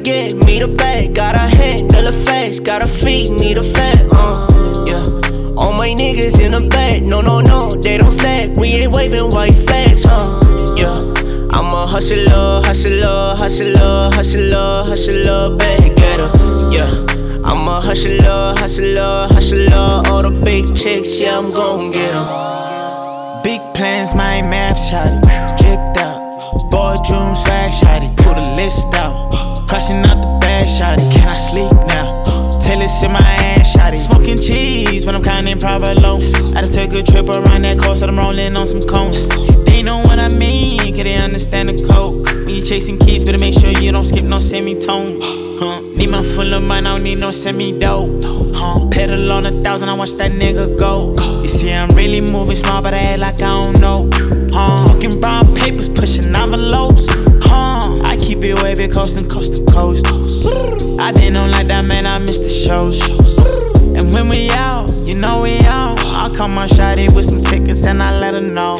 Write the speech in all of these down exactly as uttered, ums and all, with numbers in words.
get me the bag, gotta handle the facts, gotta feed me the fat, uh, yeah. All my niggas in the back, no, no, no, they don't slack, we ain't waving white flags, huh, yeah. I'm a hustler, hustler, hustler, hustler, hustler, bag getter, yeah. I'm a hustler, hustler, hustler, all the big chicks, yeah, I'm gon' get 'em. Big plans, my map shotty, dripped out. Boardroom swag shotty, pull the list out. Crashing out the bag shotty, can I sleep now? Tell it's in my ass shotty. Smoking cheese when I'm counting private loans. I just took a trip around that coast, so I'm rolling on some cones. See, they know what I mean, cause they understand the code. When you chasing keys, better make sure you don't skip no semitone. Huh? Need my full of mine, I don't need no semi-dope. Huh? Pedal on a thousand, I watch that nigga go. You see, I'm really moving small, but I act like I don't know. Huh? Smoking brown papers, pushing envelopes. Huh? I keep it wavy, coasting coast to coast. I didn't know like that, man, I missed the shows. And when we out, you know we out. I'll call my shawty with some tickets and I let her know.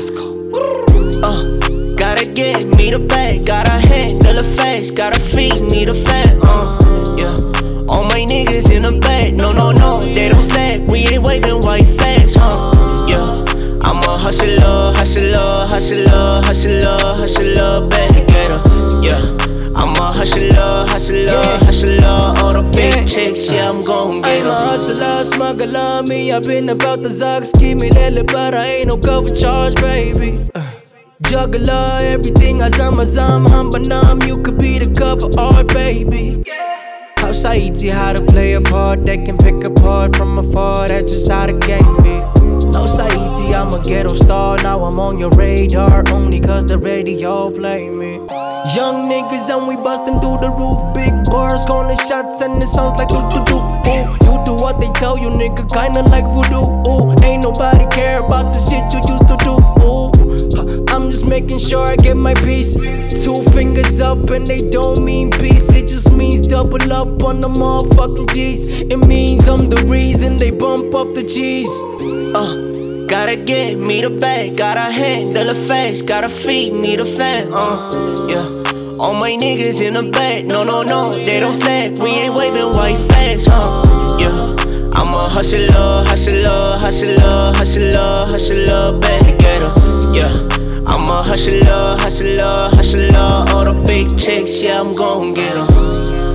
Uh, gotta get me the bag, gotta handle the facts, gotta feed me the fat, uh, yeah. All my niggas in the back, no, no, no, they don't slack, we ain't waving white flags, huh, yeah. I'm a hustler, hustler, hustler, hustler, hustler, bag getter, yeah. I'm a hustler, hustler, yeah. hustler, all the big yeah. chicks, yeah, I'm gon' get 'em. I'm a hustler, smuggler, me, I've been about the Zag, ski me lately, but I ain't no cover charge, baby. Uh. Juggler, everything I zam a zam, humbanam, you could be the cover art, baby. How Saiti, how to play a part, they can pick apart from afar, that's just how the game be. No Saiti, I'm a ghetto star, now I'm on your radar, only cause the radio play me. Young niggas and we bustin' through the roof, big bars, calling shots and it sounds like do do do. Ooh, you do what they tell you, nigga, kinda like voodoo. Ooh, ain't nobody care about the shit you used to do. Ooh, I'm just making sure I get my piece. Two fingers up and they don't mean peace, it just means double up on the motherfucking G's. It means I'm the reason they bump up the G's. Uh. Gotta get me the bag, gotta handle the facts, gotta feed me the fat, uh, yeah. All my niggas in the back, no, no, no, they don't slack, we ain't waving white flags, huh, yeah. I'm a hustler, hustler, hustler, hustler, hustler, bag getter, yeah. I'm a hustler, hustler, hustler, all the big chicks, yeah, I'm gon' get 'em.